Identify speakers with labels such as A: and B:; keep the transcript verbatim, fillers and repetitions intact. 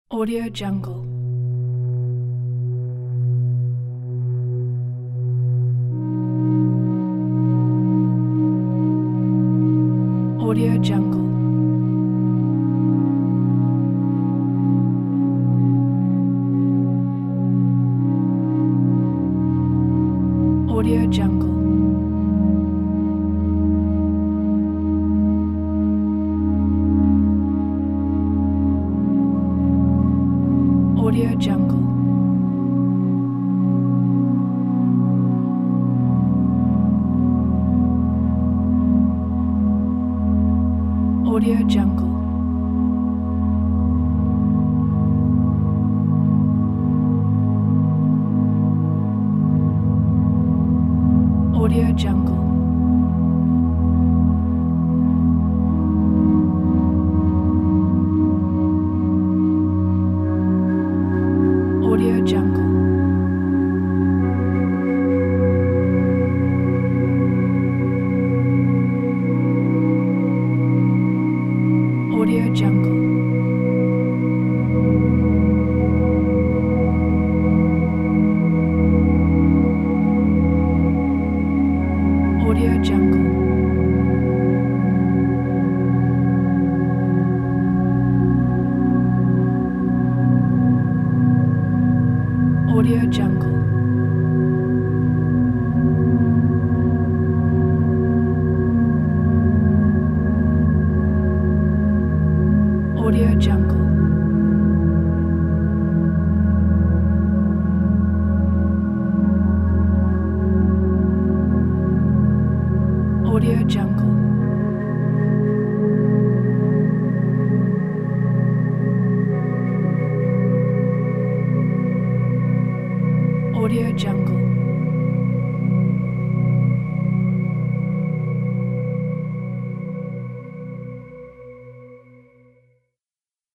A: Audio Jungle. Audio Jungle. Audio Jungle. Audio Jungle. Audio Jungle. Audio Jungle. Audio Jungle. Audio Jungle. Audio Jungle. Audio Jungle. Audio Jungle. Audio Jungle. Audio Jungle.